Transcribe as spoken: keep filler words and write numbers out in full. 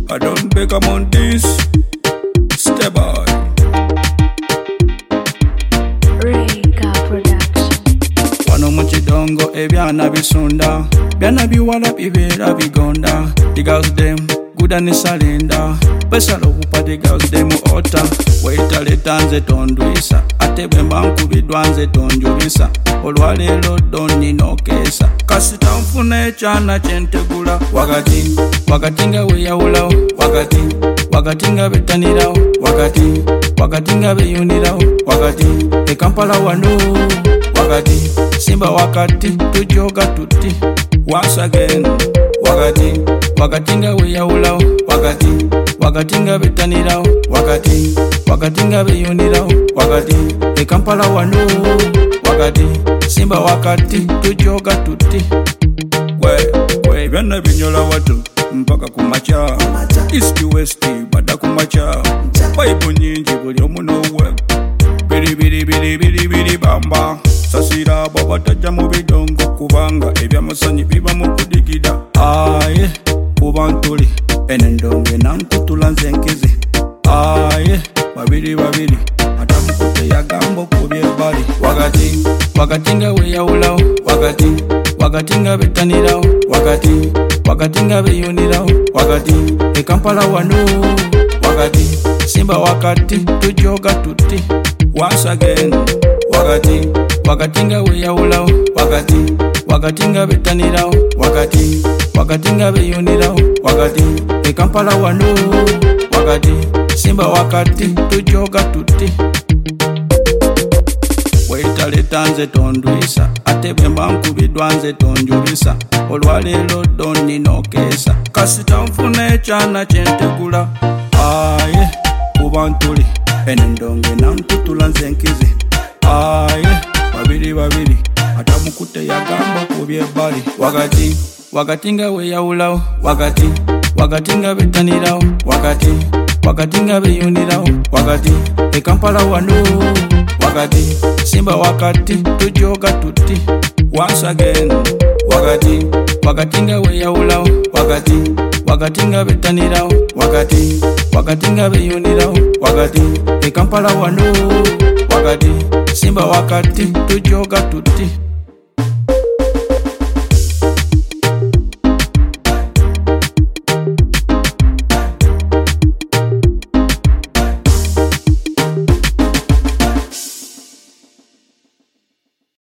I don't pick up on this. Step by. Reka Production. Wano mu kidongo ebyana bisunda, byana biwala bibeera bigonda. The girls them good and salenda, pesalo bupa the girls them ota. Waita leta nze tondwisa, ate bwe mba nkubiddwa nze tonjulisa. Olwaleero donni n'okeesa, kasita nfuna ekyana kyentegula. Wakati wakati nga weeyawulawo, wakati wakati nga bettanirawo, wakati wakati nga beeyunirawo, wakati e Kampala wano, wakati simba wakati tujoga tuti. Once again, wakati wakati nga weeyawulawo, wakati wakati nga bettanirawo, wakati wakati nga beeyunirawo, wakati e Kampala wano, wakati simba wakati tujoga tuti. We we byonna binyola watu mpaka kumacha, east west bada kumacha. Bible nyingi buli omu n'owe, biri biri biri biri biri bamba. Sasira abo batajja mu bidongo kubanga ebyamasanyi biba mu kudigida. Aye kuba ntuli eno endongo enankutula nze nkizi. Aye babiri babiri atamukute yagamba okubya ebbali. Wakati wakati nga weeyawulawo, wakati wakati nga bettanirawo, wakati wakati nga beeyunirawo, wakati e Kampala wano, wakati simba wakati tujoga tuti. Once again, wakati wakati nga weeyawulawo, wakati wakati nga bettanirawo, wakati wakati nga beeyunirawo, wakati e Kampala wano, wakati simba wakati tujoga tuti. Waita leta nze tondwisa, ate bwe mba nkubiddwa nze tonjulisa. Olwaleero donni n'okeesa, kasita nfuna ekyana kyentegula. Aye kuba ntuli eno endongo enankutula nze nkizi. Aye babiri babiri atamukute yagamba okubya ebbali. Wakati wakati nga weeyawulawo, wakati wakati nga bettanirawo, wakati wakati nga beeyunirawo, wakati e Kampala wano, wakati simba wakati tujoga tuti. Once again, wakati wakati nga weeyawulawo, wakati wakati nga bettanirawo, wakati wakati nga beeyunirawo, wakati e Kampala wano, wakati simba wakati tujoga tuti.